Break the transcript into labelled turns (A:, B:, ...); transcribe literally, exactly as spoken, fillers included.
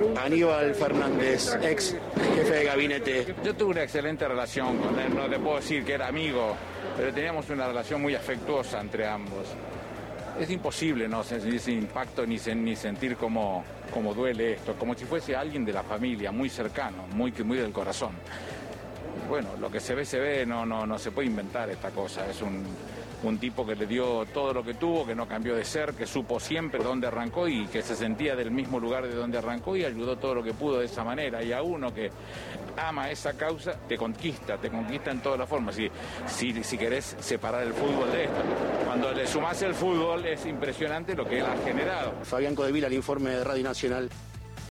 A: Aníbal Fernández, ex jefe de gabinete.
B: Yo tuve una excelente relación con él, no te puedo decir que era amigo, pero teníamos una relación muy afectuosa entre ambos. Es imposible no sentir ese impacto ni, sen, ni sentir cómo, cómo duele esto, como si fuese alguien de la familia, muy cercano, muy, muy del corazón. Bueno, lo que se ve, se ve, no, no, no se puede inventar esta cosa. Es un, un tipo que le dio todo lo que tuvo, que no cambió de ser, que supo siempre dónde arrancó y que se sentía del mismo lugar de donde arrancó y ayudó todo lo que pudo de esa manera. Y a uno que ama esa causa, te conquista, te conquista en todas las formas. Si, si, si querés separar el fútbol de esto, cuando le sumás el fútbol es impresionante lo que él ha generado.
A: Fabián Codevila, el informe de Radio Nacional.